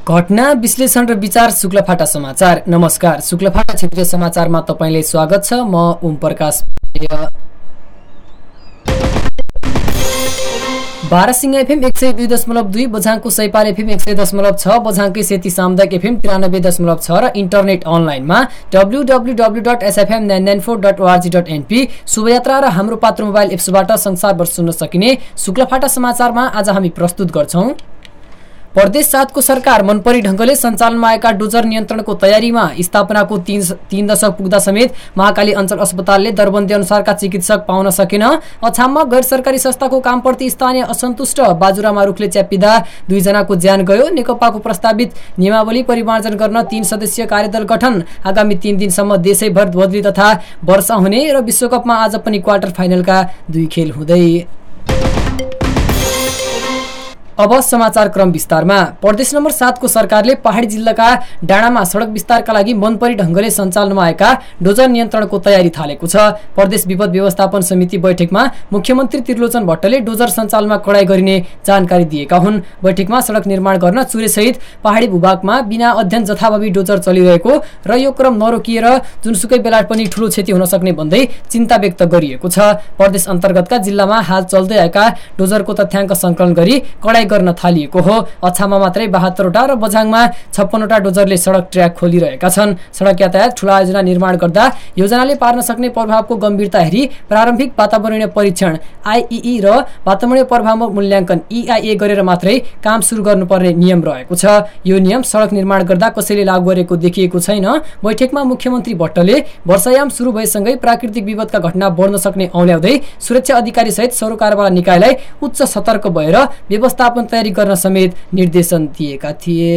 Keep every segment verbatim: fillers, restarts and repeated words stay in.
घटना विश्लेषण र विचार शुक्लफाटा समाचार। नमस्कार, शुक्लफाटा क्षेत्रीय समाचारमा तपाईंलाई स्वागत छ। म ओम प्रकाश। बारासिंह एफएम एक सय दुई दशमलव दुई, बझाङको सैपाल एफएम एक सय दशमलव छ, बझाङकै सेती सामुदायिक एफएम तिरानब्बे दशमलव छ र इन्टरनेट अनलाइनमा W W W dot SFM nine nine four dot ORG dot NP शुभयात्रा र हाम्रो पात्र मोबाइल एप्सबाट संसारभर सुन्न सकिने शुक्लफाटा समाचारमा आज हामी प्रस्तुत गर्छौं। प्रदेश सातको सरकार मनपरी ढंगले सञ्चालनमा आएका डोजर नियन्त्रणको तयारीमा। स्थापनाको तीन, तीन दशक पुग्दा समेत महाकाली अञ्चल अस्पतालले दरबन्दी अनुसारका चिकित्सक पाउन सकेन। अछाममा गैर सरकारी संस्थाको कामप्रति स्थानीय असन्तुष्ट। बाजुरामा रुखले च्यापिँदा दुईजनाको ज्यान गयो। नेकपाको प्रस्तावित नियमावली परिमार्जन गर्न तीन सदस्यीय कार्यदल गठन। आगामी तीन दिनसम्म देशैभर बदली तथा वर्षा हुने र विश्वकपमा आज पनि क्वार्टर फाइनलका दुई खेल हुँदै। अब समाचार क्रम विस्तारमा। प्रदेश नम्बर सातको सरकारले पहाडी जिल्लाका डाँडामा सडक विस्तारका लागि मनपरी ढंगले सञ्चालनमा आएका डोजर नियन्त्रणको तयारी थालेको छ। प्रदेश विपद व्यवस्थापन समिति बैठकमा मुख्यमन्त्री त्रिलोचन भट्टले डोजर सञ्चालनमा कडाई गरिने जानकारी दिएका हुन्। बैठकमा सडक निर्माण गर्न चुरेसहित पहाडी भूभागमा बिना अध्ययन जथाभावी डोजर चलिरहेको र यो क्रम नरोकिएर जुनसुकै बेला पनि ठूलो क्षति हुन सक्ने भन्दै चिन्ता व्यक्त गरिएको छ। प्रदेश अन्तर्गतका जिल्लामा हाल चल्दै आएका डोजरको तथ्याङ्क संकलन गरी कडाई गर्न थालिएको हो। अछाममा मात्रै बहत्तरवटा र बझाङमा छप्पनवटा डोजरले सडक ट्र्याक खोलिरहेका छन्। सडक यातायात ठूला योजना निर्माण गर्दा योजनाले पार्न सक्ने प्रभावको गम्भीरता हेरी प्रारम्भिक वातावरणीय परीक्षण आइई र वातावरणीय प्रभाव मूल्याङ्कन इआइए गरेर मात्रै काम सुरु गर्नुपर्ने नियम रहेको छ। यो नियम सडक निर्माण गर्दा कसैले लागू गरेको देखिएको छैन। बैठकमा मुख्यमन्त्री भट्टले वर्षायाम सुरु भएसँगै प्राकृतिक विपदका घटना बढ्न सक्ने औल्याउँदै सुरक्षा अधिकारी सहित सरोकारवाला निकायलाई उच्च सतर्क भएर व्यवस्थापन तयारी गर्न समेत निर्देशन दिएका थिए।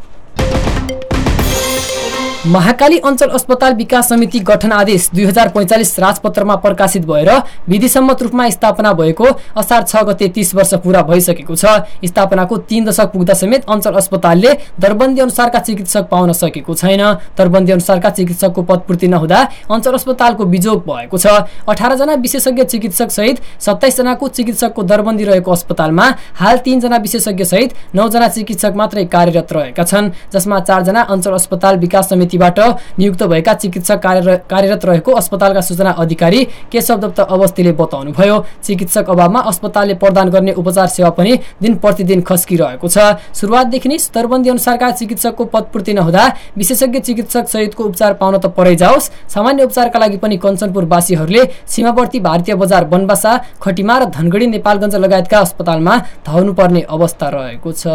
महाकाली अञ्चल अस्पताल विकास समिति गठन आदेश दुई हजार पैंचालिस राजपत्रमा प्रकाशित भएर विधिसम्मत रूपमा स्थापना भएको असार छ गते तीस वर्ष पूरा भइसकेको छ। स्थापनाको तीन दशक पुग्दा समेत अञ्चल अस्पतालले दरबन्दी अनुसारका चिकित्सक पाउन सकेको छैन। दरबन्दी अनुसारका चिकित्सकको पदपूर्ति नहुँदा अञ्चल अस्पतालको बिजोग भएको छ। अठार जना विशेषज्ञ चिकित्सक सहित सत्ताइस जनाको चिकित्सकको दरबन्दी रहेको अस्पतालमा हाल तीन जना विशेषज्ञ सहित नौ जना चिकित्सक मात्रै कार्यरत रहेका छन्, जसमा चार जना अञ्चल अस्पताल विकास समिति बाट नियुक्त भएका चिकित्सक कार्यरत रहेको अस्पतालका सूचना अधिकारी केशव दत्त अवस्थीले बताउनुभयो। चिकित्सक अभावमा अस्पतालले प्रदान गर्ने उपचार सेवा पनि दिन प्रतिदिन खस्किरहेको छ। सुरुवातदेखि नै दरबन्दी अनुसारका चिकित्सकको पदपूर्ति नहुँदा विशेषज्ञ चिकित्सक सहितको उपचार पाउन त परै जाओस्, सामान्य उपचारका लागि पनि कञ्चनपुरवासीहरूले सीमावर्ती भारतीय बजार बनबासा, खटिमा र धनगढी नेपालगञ्ज लगायतका अस्पतालमा धाउनुपर्ने अवस्था रहेको छ।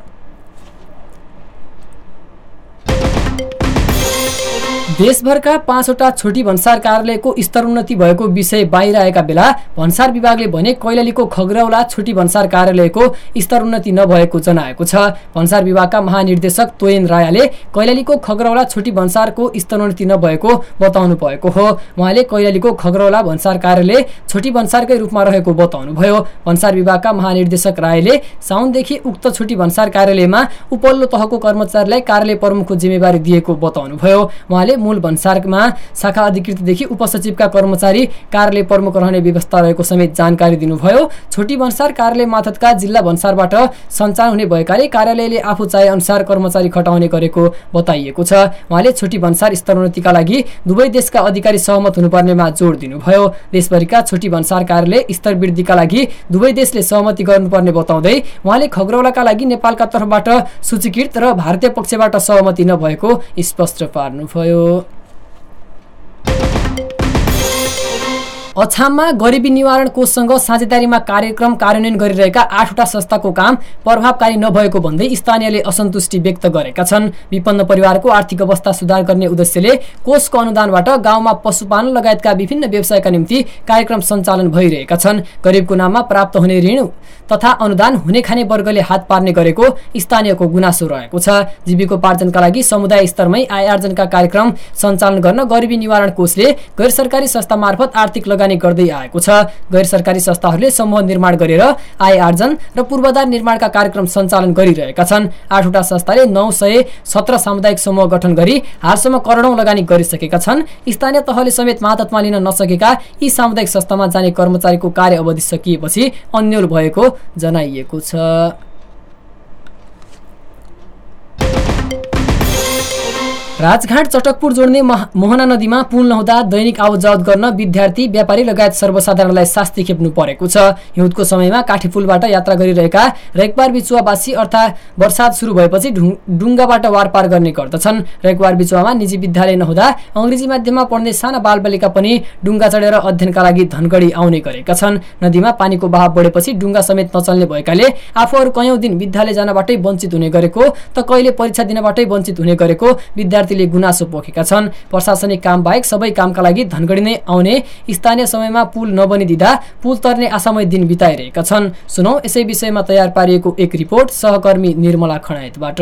देशभरका पाँचवटा छोटी भन्सार कार्यालयको स्तरोन्नति भएको विषय बाहिर आएका बेला भन्सार विभागले भने कैलालीको खगरौला छोटी भन्सार कार्यालयको स्तरोन्नति नभएको जनाएको छ। भन्सार विभागका महानिर्देशक तोयन रायाले कैलालीको खगरौला छोटी भन्सारको स्तरोन्नति नभएको बताउनु भएको हो। उहाँले कैलालीको खगरौला भन्सार कार्यालय छोटी भन्सारकै रूपमा रहेको बताउनुभयो। भन्सार विभागका महानिर्देशक रायले साउनदेखि उक्त छोटी भन्सार कार्यालयमा उपल्लो तहको कर्मचारीलाई कार्यालय प्रमुखको जिम्मेवारी दिएको बताउनुभयो। उहाँले मूल भन्सारमा शाखा अधिकृतदेखि उपसचिवका कर्मचारी कार्यालय प्रमुख रहने व्यवस्था रहेको समेत जानकारी दिनुभयो। छोटी भन्सार कार्यालय माथतका जिल्ला भन्सारबाट सञ्चालन हुने भएकाले कार्यालयले आफू चाहे अनुसार कर्मचारी खटाउने गरेको बताइएको छ। उहाँले छोटी भन्सार स्तरोन्नतिका लागि दुवै देशका अधिकारी सहमत हुनुपर्नेमा जोड दिनुभयो। देशभरिका छोटी भन्सार कार्यालय स्तर वृद्धिका लागि दुवै देशले सहमति गर्नुपर्ने बताउँदै उहाँले खगरौलाका लागि नेपालका तर्फबाट सूचीकृत र भारतीय पक्षबाट सहमति नभएको स्पष्ट पार्नुभयो। अछाममा गरिबी निवारण कोषसँग साझेदारीमा कार्यक्रम कार्यान्वयन गरिरहेका आठवटा संस्थाको काम प्रभावकारी नभएको भन्दै स्थानीयले असन्तुष्टि व्यक्त गरेका छन्। विपन्न परिवारको आर्थिक अवस्था सुधार गर्ने उद्देश्यले कोषको अनुदानबाट गाउँमा पशुपालन लगायतका विभिन्न व्यवसायका निम्ति कार्यक्रम सञ्चालन भइरहेका छन्। गरिबको नाममा प्राप्त हुने ऋण तथा अनुदान हुने खाने वर्गले हात पार्ने गरेको स्थानीयको गुनासो रहेको छ। जीविकोपार्जनका लागि समुदाय स्तरमै आय आर्जनका कार्यक्रम सञ्चालन गर्न गरिबी निवारण कोषले गैर सरकारी संस्था मार्फत आर्थिक लगानी गर्दै आएको छ। गैर सरकारी संस्थाहरूले समूह निर्माण गरेर आय आर्जन र पूर्वाधार निर्माणका कार्यक्रम सञ्चालन गरिरहेका छन्। आठवटा संस्थाले नौ सय सत्र सामुदायिक समूह गठन गरी हालसम्म करोडौं लगानी गरिसकेका छन्। स्थानीय तहले समेत मातहतमा लिन नसकेका यी सामुदायिक संस्थामा जाने कर्मचारीको कार्य अवधि सकिएपछि अन्यल भएको जनाइएको छ। राजघाट चटकपुर जोड्ने मोहना नदीमा पुल नहुँदा दैनिक आवतजावत गर्न विद्यार्थी व्यापारी लगायत सर्वसाधारणलाई शास्ति खेप्नु परेको छ। हिउँदको समयमा काठी पुलबाट यात्रा गरिरहेका रेकवार बिचुवावासी अर्थात् वर्षात सुरु भएपछि डुङ्गाबाट वारपार गर्ने गर्दछन्। रेकवार बिचुवामा निजी विद्यालय नहुँदा अङ्ग्रेजी माध्यममा पढ्ने साना बालबालिका पनि डुङ्गा चढेर अध्ययनका लागि धनगढी आउने गरेका छन्। नदीमा पानीको बहाव बढेपछि डुङ्गा समेत नचल्ने भएकाले आफूहरू कयौं दिन विद्यालय जानबाटै वञ्चित हुने गरेको त कहिले परीक्षा दिनबाटै वञ्चित हुने गरेको विद्यार्थीले गुनासो पोखेका छन्। प्रशासनिक काम बाहेक सबै कामका लागि धनगढी नै आउने स्थानीय समयमा पुल नबनिदिँदा पुल तर्ने आशामय दिन बिताइरहेका छन्। सुनौ यसै विषयमा तयार पारिएको एक रिपोर्ट सहकर्मी निर्मला खनायतबाट।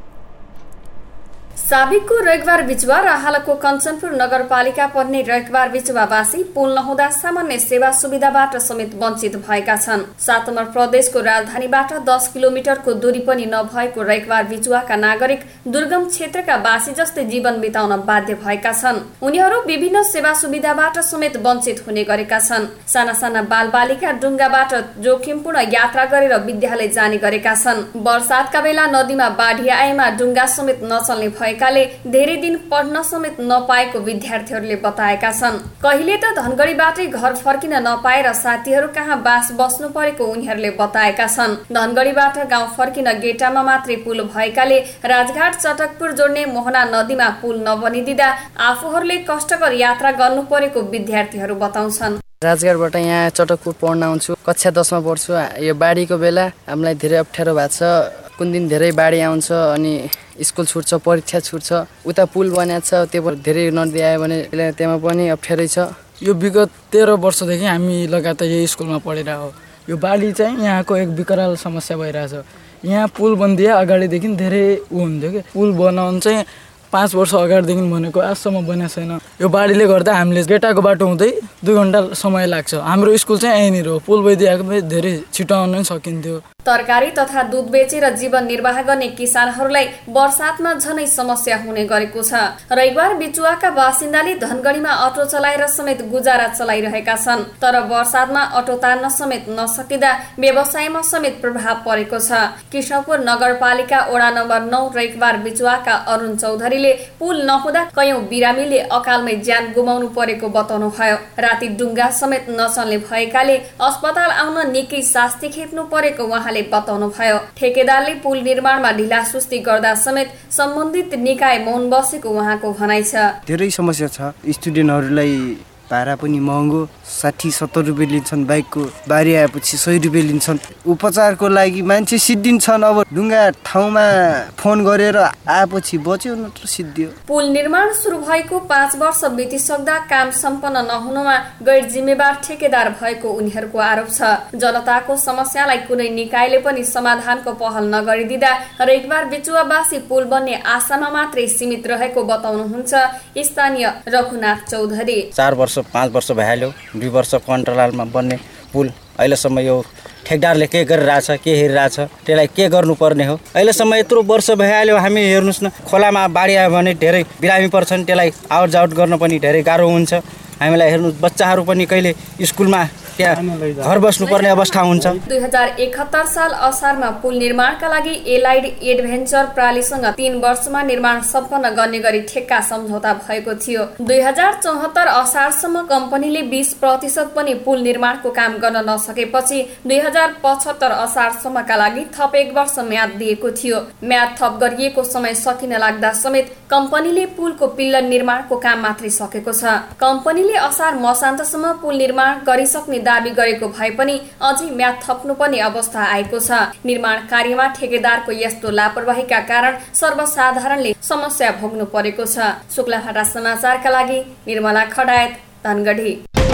साबिकको रेकवार बिचुवा र हालको कञ्चनपुर नगरपालिका पर्ने रेकवार बिचुवावासी पुल नहुँदा सामान्य सेवा सुविधाबाट समेत वञ्चित भएका छन्। सात नम्बर प्रदेशको राजधानीबाट दस किलोमिटरको दूरी पनि नभएको रेकवार बिचुवाका नागरिक दुर्गम क्षेत्रका वासी जस्तै जीवन बिताउन बाध्य भएका छन्। उनीहरू विभिन्न सेवा सुविधाबाट समेत वञ्चित हुने गरेका छन्। साना साना बालबालिका डुङ्गाबाट जोखिमपूर्ण यात्रा गरेर विद्यालय जाने गरेका छन्। वर्षातका बेला नदीमा बाढी आएमा डुङ्गा समेत नचल्ने भए काले धेरै दिन पढ्न समेत नपाएको विद्यार्थीहरूले बताएका छन्। कहिले त धनगढीबाटै घर फर्किन नपाएर साथीहरू कहाँ बास बस्नु परेको उनीहरूले बताएका छन्। धनगढीबाट गाउँ फर्किन गेटामा मात्रै पुल भएकाले राजघाट चटकपुर जोड्ने मोहना नदीमा पुल नबनिदिँदा आफूहरूले कष्टकर यात्रा गर्नु परेको विद्यार्थीहरू बताउँछन्। राजघाटबाट यहाँ चटकपुर पढ्न आउँछु, कक्षा दसमा पढ्छु। यो बाढीको बेला हामीलाई धेरै अप्ठ्यारो भएको छ। कुन दिन धेरै बाढी आउँछ अनि स्कुल छुट्छ, परीक्षा छुट्छ। उता पुल बनाएको छ, त्यो धेरै नदी आयो भने त्यहाँ पनि अप्ठ्यारै छ। यो विगत तेह्र वर्षदेखि हामी लगातार यही स्कुलमा पढेर हो। यो बाढी चाहिँ यहाँको एक विकराल समस्या भइरहेछ। यहाँ पुल बनिदिए अगाडिदेखि धेरै ऊ हुन्थ्यो कि पुल बनाउनु चाहिँ पाँच वर्ष अगाडिदेखि भनेको आजसम्म बनेको छैन। यो बाढीले गर्दा हामीले गेटाको बाटो हुँदै दुई घन्टा समय लाग्छ। हाम्रो स्कुल चाहिँ यहीँनिर हो। पुल भइदिएको भए धेरै छिटो आउन सकिन्थ्यो। तरकारी तथा दूध बेचेर जीवन निर्वाह गर्ने किसानहरूलाई वर्षातमा झनै समस्या हुने गरेको छ। रेकवार बिचुवाका बासिन्दाले धनगढीमा अटो चलाएर समेत गुजारा चलाइरहेका छन्। तर वर्षातमा अटो तान्न समेत नसकिँदा व्यवसायमा समेत प्रभाव परेको छ। कृष्णपुर नगरपालिका वडा नम्बर नौ रेकवार बिचुवाका अरुण चौधरीले पुल नहुँदा कयौं बिरामीले अकालमै ज्यान गुमाउनु परेको बताउनुभयो। राति डुङ्गा समेत नचल्ने भएकाले अस्पताल आउन निकै शास्ति खेप्नु परेको उहाँले बताउनु भयो। ठेकेदारले पुल निर्माणमा ढिला सुस्ती गर्दा समेत सम्बन्धित निकाय मौन बसेको उहाँको भनाइ छ। धेरै समस्या छ। स्टुडेन्टहरूलाई भाडा पनि महँगो, साठी सत्तर रुपियाँ लिन्छन्। बाइकको बारी आएपछि सय रुपियाँ लिन्छन्। उपचारको लागि मान्छे सिद्धिन्छन्। अब ढुङ्गा ठाउँमा फोन गरेर आएपछि बच्यो नत्र सिद्धियो। पुल निर्माण सुरु भएको पाँच वर्ष बितिसक्दा काम सम्पन्न नहुनुमा गैर जिम्मेवार ठेकेदार भएको उनीहरूको आरोप छ। जनताको समस्यालाई कुनै निकायले पनि समाधानको पहल नगरिदिँदा रेकवार बिचुवावासी पुल बन्ने आशामा मात्रै सीमित रहेको बताउनुहुन्छ स्थानीय रघुनाथ चौधरी। चार वर्ष पाँच वर्ष भइहाल्यो। दुई वर्ष कन्ट्रोलमा बन्ने पुल अहिलेसम्म यो ठेकदारले के गरिरहेछ, के हेरिरहेछ, त्यसलाई के गर्नुपर्ने हो। अहिलेसम्म यत्रो वर्ष भइहाल्यो। हामी हेर्नुहोस् न, खोलामा बाढी आयो भने धेरै बिरामी पर्छन्। त्यसलाई आवट जावट गर्न पनि धेरै गाह्रो हुन्छ। हामीलाई हेर्नुहोस्, बच्चाहरू पनि कहिले स्कुलमा त्यहाँ घर बस्नुपर्ने अवस्था हुन्छ। दुई हजार एकहत्तर साल असारमा पुल निर्माणका लागि एलाइड एडभेन्चर प्रालीसँग तीन वर्षमा निर्माण सम्पन्न गर्ने गरी ठेक्का सम्झौता भएको थियो। दुई हजार चौहत्तर असारसम्म कम्पनीले बीस प्रतिशत पनि पुल निर्माणको काम गर्न नसकेपछि दुई हजार पचहत्तर असारसम्मका लागि थप एक वर्ष म्याद दिएको थियो। म्याद थप गरिएको समय सकिन लाग्दा समेत कम्पनीले पुलको पिल्लर निर्माणको काम मात्रै सकेको छ। कम्पनीले असार मसान्तसम्म पुल निर्माण गरिसक्ने दाबी गरेको भए पनि अझै म्याद थप्नुपर्ने अवस्था आएको छ। निर्माण कार्यमा ठेकेदारको यस्तो लापरवाहीका कारण सर्वसाधारणले समस्या भोग्नु परेको छ। शुक्लाहाटा समाचारका लागि निर्मला खडायत, धनगढी।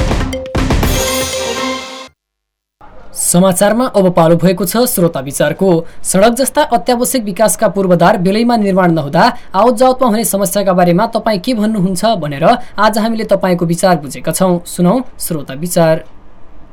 समाचारमा अब पालो भएको छ श्रोता विचारको। सडक जस्ता अत्यावश्यक विकासका पूर्वाधार बेलैमा निर्माण नहुँदा आवत जावतमा हुने समस्याका बारेमा तपाईँ के भन्नुहुन्छ भनेर आज हामीले तपाईँको विचार बुझेका छौं। सुनौ श्रोता विचार।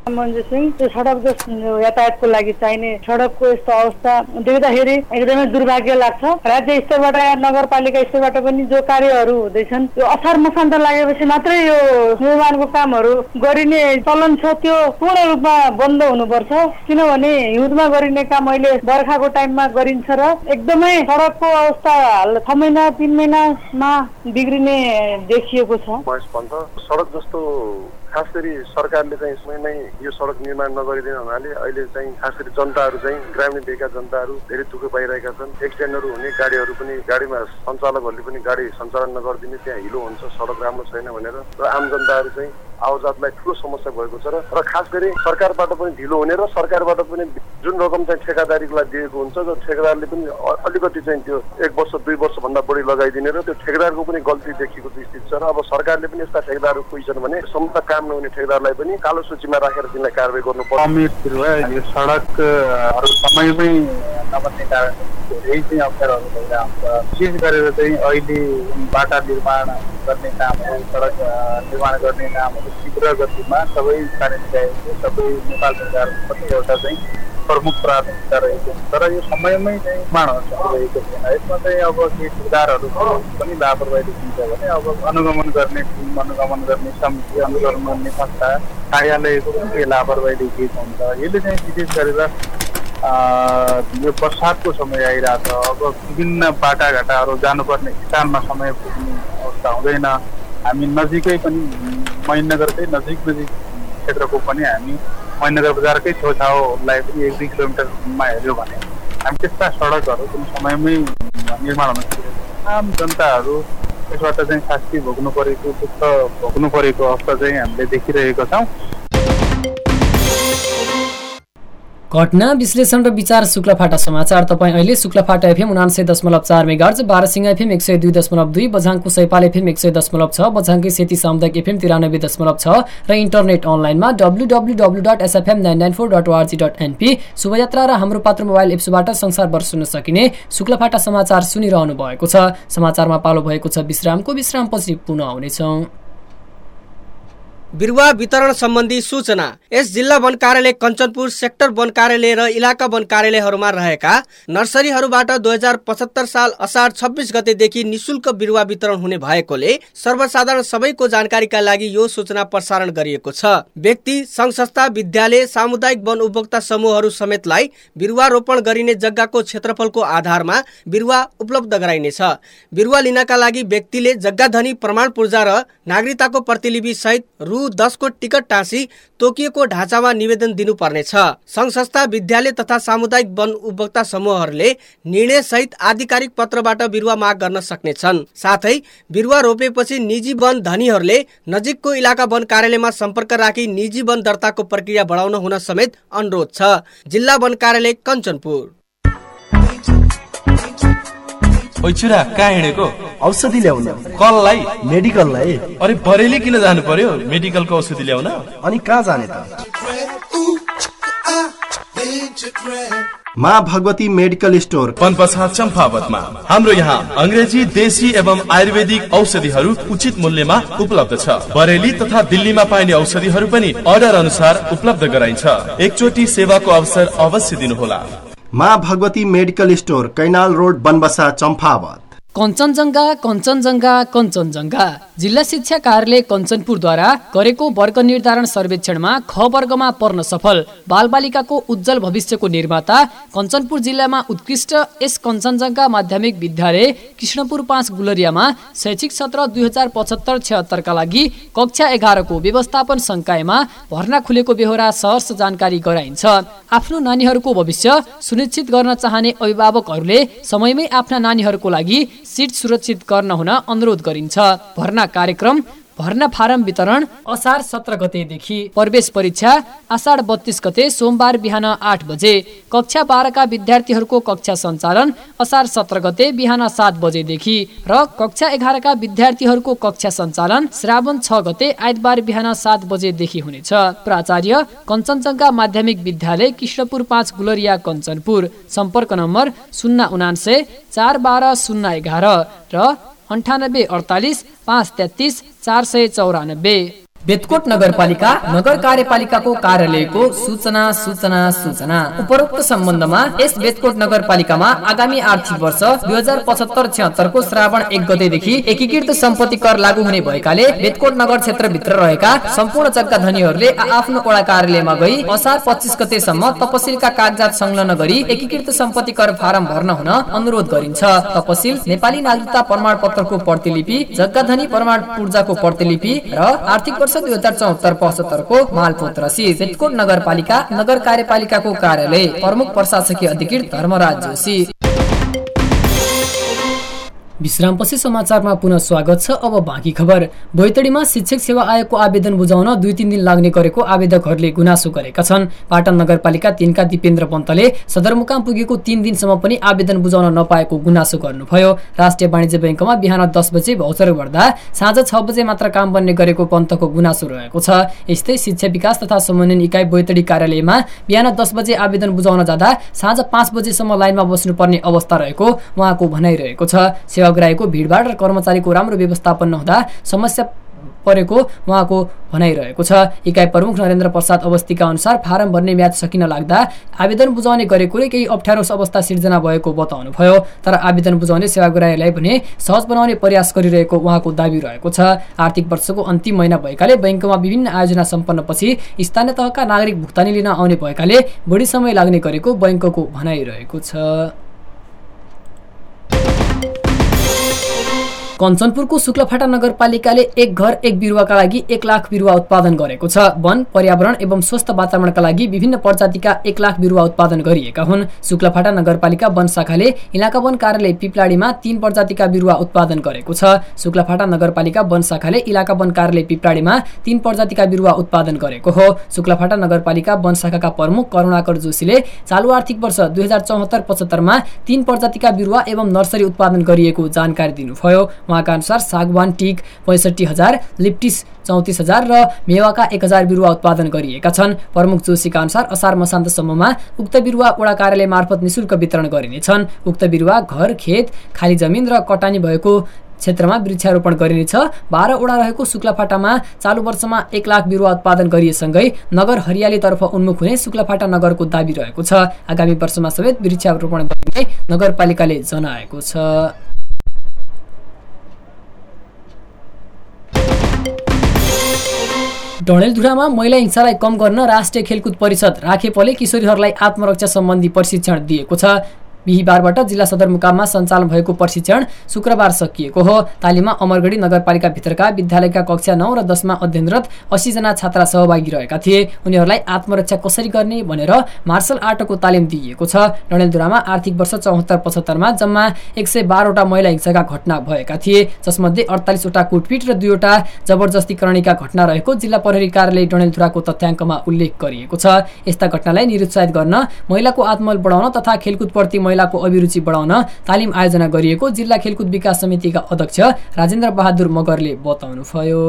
मन्जु सिंह, त्यो सडक जो यातायातको लागि चाहिने सडकको यस्तो अवस्था देख्दाखेरि एकदमै दुर्भाग्य लाग्छ। राज्य स्तरबाट या नगरपालिका स्तरबाट पनि जो कार्यहरू हुँदैछन् त्यो असार मसान्त लागेपछि मात्रै यो निर्माणको कामहरू गरिने चलन छ, त्यो पूर्ण रूपमा बन्द हुनुपर्छ। किनभने हिउँदमा गरिने काम अहिले बर्खाको टाइममा गरिन्छ र एकदमै सडकको अवस्था छ महिना तीन महिनामा बिग्रिने देखिएको छ। सडक जस्तो खास गरी सरकारले चाहिँ समयमै यो सडक निर्माण नगरिदिने हुनाले अहिले चाहिँ खास गरी जनताहरू चाहिँ ग्रामीण भेगका जनताहरू धेरै दुःख पाइरहेका छन्। एक्सिडेन्टहरू हुने गाडीहरू पनि गाडीमा सञ्चालकहरूले पनि गाडी सञ्चालन नगरिदिने, त्यहाँ हिलो हुन्छ, सडक राम्रो छैन भनेर र आम जनताहरू चाहिँ आवाजातलाई ठुलो समस्या भएको छ। र खास गरी सरकारबाट पनि ढिलो हुने र सरकारबाट पनि जुन रकम चाहिँ ठेकादारीको लागि दिएको हुन्छ र ठेकेदारले पनि अलिकति चाहिँ त्यो एक वर्ष दुई वर्षभन्दा बढी लगाइदिने र त्यो ठेकेदारको पनि गल्ती देखिएको स्थिति छ। र अब सरकारले पनि यस्ता ठेकेदारहरू कोही छन् भने सम्म काम नहुने ठेकेदारलाई पनि कालो सूचीमा राखेर तिनलाई कारवाही गर्नुपर्छ। यो सडकहरू समयमै नबन्ने कारणले धेरै चाहिँ अप्ठ्यारोहरू भइरहेको हुन्छ। विशेष गरेर चाहिँ अहिले बाटा निर्माण गर्ने कामहरू, सडक निर्माण गर्ने कामहरू शीघ्र गतिमा सबै स्थानीय निकायको सबै नेपाल सरकारको कतिवटा चाहिँ प्रमुख प्राथमिकता रहेको छ, तर यो समयमै चाहिँ निर्माण हुन सकिरहेको छैन। यसमा चाहिँ अब केही ठेकेदारहरू पनि लापरवाही देखिन्छ भने अब अनुगमन गर्ने टिम, अनुगमन गर्ने समिति, अनुगमन गर्ने संस्था, कार्यालयको पनि केही लापरवाही देखिएको हुन्छ। यसले चाहिँ विशेष गरेर यो बर्सातको समय आइरहेछ, अब विभिन्न बाटाघाटाहरू जानुपर्ने स्थानमा समय पुग्ने अवस्था हुँदैन। हामी नजिकै पनि महेन्द्रनगरकै नजिक नजिक क्षेत्रको पनि हामी महेन्द्रनगर बजारकै छेउछाउलाई पनि एक दुई किलोमिटरमा हेऱ्यो भने हामी त्यस्ता सडकहरू पनि समयमै निर्माण हुन सकिरहेको छ। आम जनताहरू यसबाट चाहिँ शास्ति भोग्नु परेको, दुःख भोग्नु परेको अवस्था चाहिँ हामीले देखिरहेका छौँ। घटना विश्लेषण र विचार शुक्लाफाटा समाचार। तपाईँ अहिले शुक्लाफाटा एफएम उनान्सय दशमलव चार मेगाहर्ज, बाह्रसिंह एफएम एक सय दुई दशमलव दुई, बझाङको सैपाल एफएम एक सय दशमलव छ, बझाङकै सेती सामुदायिक एफएम तिरानब्बे दशमलव छ र इन्टरनेट अनलाइनमा W W W dot SFM nine nine four dot ORG dot NP शुभयात्रा र हाम्रो पात्र मोबाइल एप्सबाट संसारभर सुन्न सकिने शुक्लाफाटा समाचार सुनिरहनु भएको छ। समाचारमा पालो भएको छ विश्रामको। विश्रामपछि पुनः आउनेछौँ। बिरुवा वितरण सम्बन्धी सूचना। यस जिल्ला वन कार्यालय कञ्चनपुर, सेक्टर वन कार्यालय र इलाका वन कार्यालयहरूमा रहेका नर्सरीहरूबाट दुई हजार पचहत्तर साल असार छब्बिस गतेदेखि निशुल्क बिरुवा वितरण हुने भएकोले सर्वसाधारण सबैको जानकारीका लागि यो सूचना प्रसारण गरिएको छ। व्यक्ति, सङ्घ संस्था, विद्यालय, सामुदायिक वन उपभोक्ता समूहहरू समेतलाई बिरुवा रोपण गरिने जग्गाको क्षेत्रफलको आधारमा बिरुवा उपलब्ध गराइनेछ। बिरुवा लिनका लागि व्यक्तिले जग्गा धनी प्रमाण पूर्जा र नागरिकताको प्रतिलिपि सहित रु दसको टिकट टाँसी तोकिएको ढाँचामा निवेदन दिनुपर्नेछ। सङ्घ संस्था, विद्यालय तथा सामुदायिक वन उपभोक्ता समूहहरूले निर्णय सहित आधिकारिक पत्रबाट बिरुवा माग गर्न सक्नेछन्। साथै बिरुवा रोपेपछि निजी वन धनीहरूले नजिकको इलाका वन कार्यालयमा सम्पर्क राखी निजी वन दर्ताको प्रक्रिया बढाउन हुन समेत अनुरोध छ। जिल्ला वन कार्यालय कञ्चनपुर। ओइ छोरा, कहाँ हिँडेको? औषधि ल्याउन। कललाई? मेडिकललाई। अरे बरेली किन जानु पर्यो मेडिकलको औषधि ल्याउन? अनि कहाँ जाने त? माँ भगवती मेडिकल स्टोर, पनपसा चम्पावतमा। हाम्रो यहाँ अंग्रेजी, देशी एवं आयुर्वेदिक औषधिहरू उचित मूल्यमा उपलब्ध छ। बरेली तथा दिल्लीमा पाइने औषधिहरू पनि अर्डर अनुसार उपलब्ध गराइन्छ। एकचोटि सेवाको अवसर अवश्य दिनुहोला। Maa Bhagwati medical store, canal road, Banbasa, Champawat. Kanchenjunga Kanchenjunga Kanchenjunga जिल्ला शिक्षा कार्यालय कञ्चनपुरद्वारा गरेको वर्ग निर्धारण सर्वेक्षणमा ख वर्गमा पर्न सफल बालबालिकाको उज्जवल भविष्यको निर्माता कञ्चनपुर जिल्लामा उत्कृष्ट एस कञ्चनजङ्घा माध्यमिक विद्यालय कृष्णपुर पाँच गुलरियामा शैक्षिक सत्र दुई हजार पचहत्तर छयत्तरका लागि कक्षा एघारको व्यवस्थापन संकायमा भर्ना खुलेको बेहोरा सहर्ष जानकारी गराइन्छ। आफ्नो नानीहरूको भविष्य सुनिश्चित गर्न चाहने अभिभावकहरूले समयमै आफ्ना नानीहरूको लागि सिट सुरक्षित गर्न हुन अनुरोध गरिन्छ। भर्ना कार्यक्रम भर्ना फारम वितरण असार सत्र गतेदेखि। प्रवेश परीक्षा आषाढ बत्तीस गते सोमबार बिहान आठ बजे। कक्षा बाह्रका विद्यार्थीहरूको कक्षा सञ्चालन असार सत्र गते बिहान सात बजेदेखि र कक्षा एघारका विद्यार्थीहरूको कक्षा सञ्चालन श्रावण छ गते आइतबार बिहान सात बजेदेखि हुनेछ। प्राचार्य कञ्चनजङ्घा माध्यमिक विद्यालय कृष्णपुर पाँच गुलरिया कञ्चनपुर। सम्पर्क नम्बर शून्य उनान्सय चार बाह्र शून्य एघार र अन्ठानब्बे अडतालिस पाँच तेत्तिस चार सय चौरानब्बे। बेतकोट नगरपालिका नगर कार्यपालिकाको कार्यालयको सूचना सूचना सूचना उपरोक्त सम्बन्धमा यस बेतकोट नगरपालिकामा आगामी आर्थिक वर्ष दुई हजार पचहत्तर छिहत्तर को श्रावण एक गतेदेखि एकीकृत सम्पत्ति कर लागू हुने भएकाले बेतकोट नगर क्षेत्रभित्र रहेका सम्पूर्ण जग्गा धनीहरूले आफ्नो वडा कार्यालयमा गई असार पच्चीस गतेसम्म तपसिलका कागजात संलग्न गरी एकीकृत सम्पत्ति कर फारम भर्न हुन अनुरोध गरिन्छ। तपसिल नेपाली नागरिकता प्रमाण पत्रको प्रतिलिपि, जग्गा धनी प्रमाण पूर्जाको प्रतिलिपि र आर्थिक वर्ष दुई हजार चौहत्तर पचहत्तर को मालपोत रसिद। बेतकोट नगरपालिका नगर कार्यपालिकाको कार्यालय प्रमुख प्रशासकीय अधिकृत धर्मराज जोशी। विश्रामपछि समाचारमा पुनः स्वागत छ। अब बाँकी खबर। बैतडीमा शिक्षक सेवा आयोगको आवेदन बुझाउन दुई तीन दिन लाग्ने गरेको आवेदकहरूले गुनासो गरेका छन्। पाटन नगरपालिका तीनका दिपेन्द्र पन्तले सदरमुकाम पुगेको तीन दिनसम्म पनि आवेदन बुझाउन नपाएको गुनासो गर्नुभयो। राष्ट्रिय वाणिज्य बैंकमा बिहान दस बजे भौचर गर्दा साँझ छ बजे मात्र काम बन्ने गरेको पन्तको गुनासो रहेको छ। यस्तै शिक्षा विकास तथा समन्वयन इकाइ बैतडी कार्यालयमा बिहान दस बजे आवेदन बुझाउन जाँदा साँझ पाँच बजेसम्म लाइनमा बस्नुपर्ने अवस्था रहेको उहाँको भनाइरहेको छ। सेवाग्राहीको भिडभाड र कर्मचारीको राम्रो व्यवस्थापन नहुँदा समस्या परेको उहाँको भनाइरहेको छ। इकाइ प्रमुख नरेन्द्र प्रसाद अवस्थीका अनुसार फारम भर्ने म्याद सकिन लाग्दा आवेदन बुझाउने गरेकोले केही अप्ठ्यारो अवस्था सिर्जना भएको बताउनुभयो। तर आवेदन बुझाउने सेवाग्राहीलाई भने सहज बनाउने प्रयास गरिरहेको उहाँको दाबी रहेको छ। आर्थिक वर्षको अन्तिम महिना भएकाले बैंकमा विभिन्न आयोजना सम्पन्नपछि स्थानीय तहका नागरिक भुक्तानी लिन आउने भएकाले बढी समय लाग्ने गरेको बैंकको भनाइरहेको छ। कञ्चनपुरको शुक्लाफाटा नगरपालिकाले एक घर एक बिरुवाका लागि एक लाख बिरुवा उत्पादन गरेको छ। वन, पर्यावरण एवं स्वस्थ वातावरणका लागि विभिन्न प्रजातिका एक लाख बिरुवा उत्पादन गरिएका हुन्। शुक्लाफाटा नगरपालिका वन शाखाले इलाका वन कार्यालय पिपलाडीमा तीन प्रजातिका बिरुवा उत्पादन गरेको छ। शुक्लाफाटा नगरपालिका वन शाखाले इलाका वन कार्यालय पिपलाडीमा तीन प्रजातिका बिरुवा उत्पादन गरेको हो। शुक्लाफाटा नगरपालिका वन शाखाका प्रमुख करुणाकर जोशीले चालु आर्थिक वर्ष दुई हजार चौहत्तर पचहत्तरमा तीन प्रजातिका बिरुवा एवं नर्सरी उत्पादन गरिएको जानकारी दिनुभयो। उहाँका अनुसार सागवान टिक पैंसठी हजार, लिप्टिस चौतिस हजार र मेवाका एक हजार बिरुवा उत्पादन गरिएका छन्। प्रमुख जोशीका अनुसार असार मसान्तसम्ममा उक्त बिरुवा वडा कार्यालय मार्फत निशुल्क वितरण गरिनेछन्। उक्त बिरुवा घर, खेत, खाली जमिन र कटानी भएको क्षेत्रमा वृक्षारोपण गरिनेछ। बाह्र वडा रहेको शुक्लाफाटामा चालु वर्षमा एक लाख बिरुवा उत्पादन गरिएसँगै नगर हरियालीतर्फ उन्मुख हुने शुक्लाफाटा नगरको दाबी रहेको छ। आगामी वर्षमा समेत वृक्षारोपण गरिने नगरपालिकाले जनाएको छ। डडेलधुरामा महिला हिंसालाई कम गर्न राष्ट्रिय खेलकुद परिषद राखेपले किशोरीहरूलाई आत्मरक्षा सम्बन्धी प्रशिक्षण दिएको छ। बिहिबारबाट जिल्ला सदरमुकाममा सञ्चालन भएको प्रशिक्षण शुक्रबार सकिएको हो। तालिममा अमरगढी नगरपालिका भित्रका विद्यालयका कक्षा नौ र दसमा अध्ययनरत अस्सी जना छात्रा सहभागी रहेका थिए। उनीहरूलाई आत्मरक्षा कसरी गर्ने भनेर मार्शल आर्टको तालिम दिइएको छ। डडेलधुरामा आर्थिक वर्ष चौहत्तर पचहत्तरमा जम्मा एक सय बाह्रवटा महिला हिंसाका घटना भएका थिए, जसमध्ये अडतालिसवटा कुटपिट र दुईवटा जबरजस्तीकरणीका घटना रहेको जिल्ला प्रहरी कार्यालय डडेलधुराको तथ्याङ्कमा उल्लेख गरिएको छ। यस्ता घटनालाई निरुत्साहित गर्न, महिलाको आत्मबल बढाउन तथा खेलकुदप्रति महिलाको अभिरुचि बढाउन तालिम आयोजना गरिएको जिल्ला खेलकुद विकास समितिका अध्यक्ष राजेन्द्र बहादुर मगरले बताउनुभयो।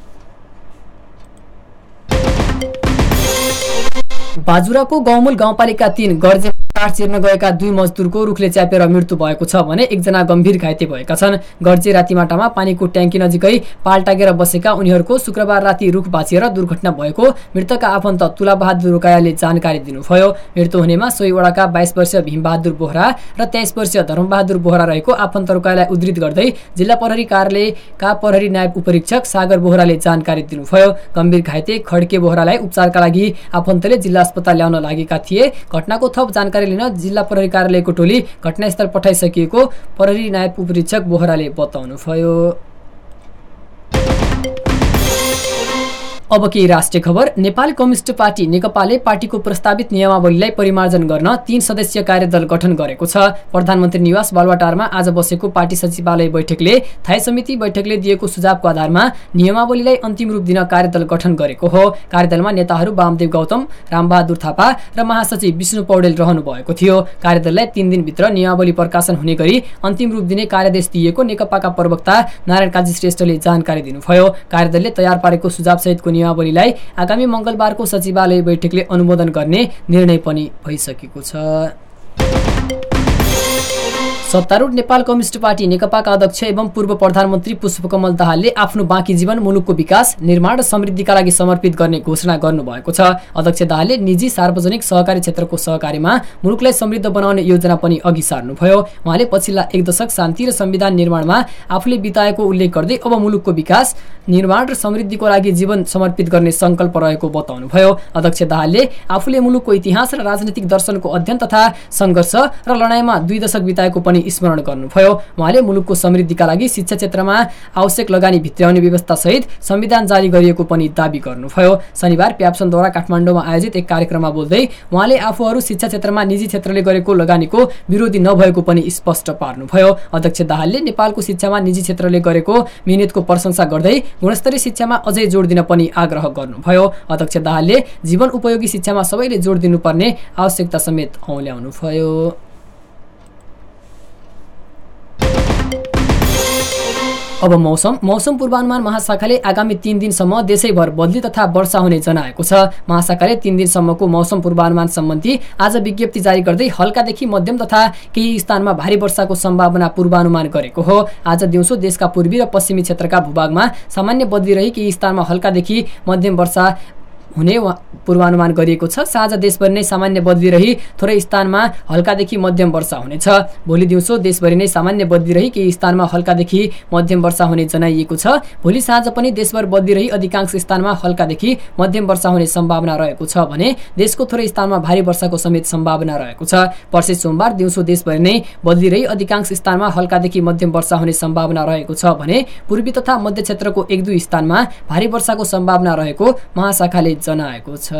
बाजुराको गौमूल गाउँपालिका तीन गर्जे काठ चिर्न गएका दुई मजदुरको रुखले च्यापेर मृत्यु भएको छ भने एकजना गम्भीर घाइते भएका छन्। गर्जे रातिमाटामा पानीको ट्याङ्की नजिकै पाल टागेर बसेका उनीहरूको शुक्रबार राति रुख भाँचिएर दुर्घटना भएको मृतकका आफन्त तुलाबहादुर रोकायाले जानकारी दिनुभयो। मृत्यु हुनेमा सोही वडाका बाइस वर्षीय भीमबहादुर बोहरा र तेइस वर्षीय धर्मबहादुर बोहरा रहेको आफन्त रोकायालाई उद्धृत गर्दै जिल्ला प्रहरी कार्यालयका प्रहरी नायब उपरीक्षक सागर बोहराले जानकारी दिनुभयो। गम्भीर घाइते खड्के बोहरालाई उपचारका लागि आफन्तले जिल्ला अस्पताल ल्याउन लागेका थिए। घटनाको थप जानकारी लिन जिल्ला प्रहरी कार्यालयको टोली घटनास्थल पठाइसकिएको प्रहरी नायब उपरीक्षक बोहराले बताउनुभयो। अब केही राष्ट्रिय खबर। नेपाल कम्युनिस्ट पार्टी नेकपाले पार्टीको प्रस्तावित नियमावलीलाई परिमार्जन गर्न तीन सदस्यीय कार्यदल गठन गरेको छ। प्रधानमन्त्री निवास बालुवाटारमा आज बसेको पार्टी सचिवालय बैठकले थाई समिति बैठकले दिएको सुझावको आधारमा नियमावलीलाई अन्तिम रूप दिन कार्यदल गठन गरेको हो। कार्यदलमा नेताहरू वामदेव गौतम, रामबहादुर थापा र महासचिव विष्णु पौडेल रहनु भएको थियो। कार्यदललाई तीन दिनभित्र नियमावली प्रकाशन हुने गरी अन्तिम रूप दिने कार्यदेश दिएको नेकपाका प्रवक्ता नारायण काजी श्रेष्ठले जानकारी दिनुभयो। कार्यदलले तयार पारेको सुझावसहितको नियमावलीलाई आगामी मंगलबारको सचिवालय बैठकले अनुमोदन गर्ने निर्णय पनि भइसकेको छ। सत्तारूढ नेपाल कम्युनिस्ट पार्टी नेकपाका अध्यक्ष एवं पूर्व प्रधानमन्त्री पुष्पकमल दाहालले आफ्नो बाँकी जीवन मुलुकको विकास निर्माण र समृद्धिका लागि समर्पित गर्ने घोषणा गर्नुभएको छ। अध्यक्ष दाहालले निजी सार्वजनिक सहकारी क्षेत्रको सहकारीमा मुलुकलाई समृद्ध बनाउने योजना पनि अघि सार्नुभयो। उहाँले पछिल्ला एक दशक शान्ति र संविधान निर्माणमा आफूले बिताएको उल्लेख गर्दै अब मुलुकको विकास निर्माण र समृद्धिको लागि जीवन समर्पित गर्ने संकल्प रहेको बताउनुभयो। अध्यक्ष दाहालले आफूले मुलुकको इतिहास र राजनीतिक दर्शनको अध्ययन तथा सङ्घर्ष र लडाईँमा दुई दशक बिताएको पनि स्मरण गर्नुभयो। उहाँले मुलुकको समृद्धिका लागि शिक्षा क्षेत्रमा आवश्यक लगानी भित्र्याउने व्यवस्था सहित संविधान जारी गरिएको पनि दावी गर्नुभयो। शनिबार प्याप्सनद्वारा काठमाडौँमा आयोजित एक कार्यक्रममा बोल्दै उहाँले आफूहरू शिक्षा क्षेत्रमा निजी क्षेत्रले गरेको लगानीको विरोधी नभएको पनि स्पष्ट पार्नुभयो। अध्यक्ष दाहालले नेपालको शिक्षामा निजी क्षेत्रले गरेको मिहिनेतको प्रशंसा गर्दै गुणस्तरीय शिक्षामा अझै जोड दिन पनि आग्रह गर्नुभयो। अध्यक्ष दाहालले जीवन उपयोगी शिक्षामा सबैले जोड दिनुपर्ने आवश्यकता समेत औल्याउनुभयो। अब मौसम मौसम पूर्वानुमान महाशाखाले आगामी तीन दिनसम्म देशैभर बदली तथा वर्षा हुने जनाएको छ। महाशाखाले तीन दिनसम्मको मौसम पूर्वानुमान सम्बन्धी आज विज्ञप्ति जारी गर्दै हल्कादेखि मध्यम तथा केही स्थानमा भारी वर्षाको सम्भावना पूर्वानुमान गरेको हो। आज दिउँसो देशका पूर्वी र पश्चिमी क्षेत्रका भूभागमा सामान्य बदली रही केही स्थानमा हल्कादेखि मध्यम वर्षा हुने पूर्वानुमान गरिएको छ। साँझ देशभरि नै सामान्य बदली रही थोरै स्थानमा हल्कादेखि मध्यम वर्षा हुनेछ। भोलि दिउँसो देशभरि नै सामान्य बदली रही केही स्थानमा हल्कादेखि मध्यम वर्षा हुने जनाइएको छ। भोलि साँझ पनि देशभर बदली रही अधिकांश स्थानमा हल्कादेखि मध्यम वर्षा हुने सम्भावना रहेको छ भने देशको थोरै स्थानमा भारी वर्षाको समेत सम्भावना रहेको छ। पर्सि सोमबार दिउँसो देशभरि नै बदली रही अधिकांश स्थानमा हल्कादेखि मध्यम वर्षा हुने सम्भावना रहेको छ भने पूर्वी तथा मध्य क्षेत्रको एक दुई स्थानमा भारी वर्षाको सम्भावना रहेको महाशाखाले जनाएको छ।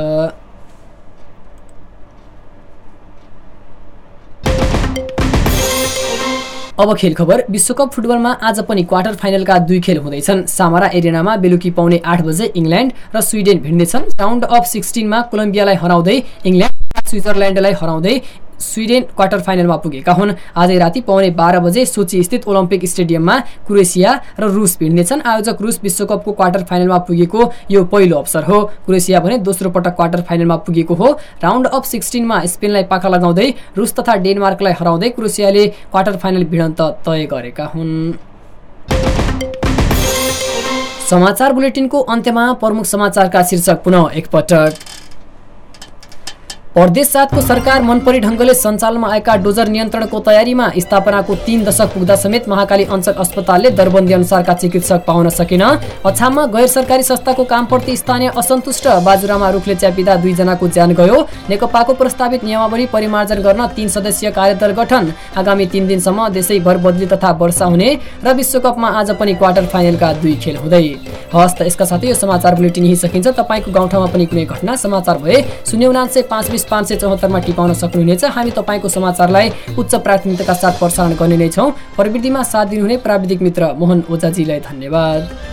अब खेल खबर। विश्वकप फुटबलमा आज पनि क्वार्टर फाइनलका दुई खेल हुँदैछन्। सामारा एरेनामा बेलुकी पाउने आठ बजे इङ्ल्यान्ड र स्विडेन भिड्नेछन्। राउन्ड अफ सिक्सटिनमा कोलम्बियालाई हराउँदै इङ्ल्यान्ड स्विजरल्यान्डलाई हराउँदै स्विडेन क्वार्टर फाइनलमा पुगेका हुन्। आजै राति पाउने बाह्र बजे सोची स्थित ओलम्पिक स्टेडियममा क्रोएसिया र रुस भिड्नेछन्। आयोजक रुस विश्वकपको क्वार्टर फाइनलमा पुगेको यो पहिलो अवसर हो। क्रोएसिया भने दोस्रो पटक क्वार्टर फाइनलमा पुगेको हो। राउन्ड अफ सिक्सटिनमा स्पेनलाई पाखा लगाउँदै रुस तथा डेनमार्कलाई हराउँदै क्रोएसियाले क्वार्टर फाइनल भिडन्त तय गरेका हुन्। समाचार बुलेटिनको अन्त्यमा प्रमुख समाचारका शीर्षक पुनः एकपटक। प्रदेश सातको सरकार मनपरी ढंगले सञ्चालनमा आएका डोजर नियन्त्रणको तयारीमा स्थापनाको तीन दशक पुग्दा समेत महाकाली अञ्चल अस्पतालले दरबन्दी अनुसारका चिकित्सक पाउन सकेन। अछाममा गैर सरकारी संस्थाको कामप्रति स्थानीय असन्तुष्ट। बाजुरामा रुखले च्यापिँदा दुईजनाको ज्यान गयो। नेकपाको प्रस्तावित नियमावली परिमार्जन गर्न तीन सदस्यीय कार्यदल गठन। आगामी तीन दिनसम्म देशैभर बदली तथा वर्षा हुने र विश्वकपमा आज पनि क्वार्टर फाइनलका दुई खेल हुँदै। हस् त यसका साथै यो समाचार बुलेटिन यही सकिन्छ। तपाईँको गाउँठाउँमा पनि कुनै घटना समाचार भए शून्य उनान्सय पाँच बिस पाँच सय चौहत्तरमा टिपाउन सक्नुहुनेछ। हामी तपाईँको समाचारलाई उच्च प्राथमिकताका साथ प्रसारण गर्ने नै छौँ। प्रविधिमा साथ दिनुहुने प्राविधिक मित्र मोहन ओझाजीलाई धन्यवाद।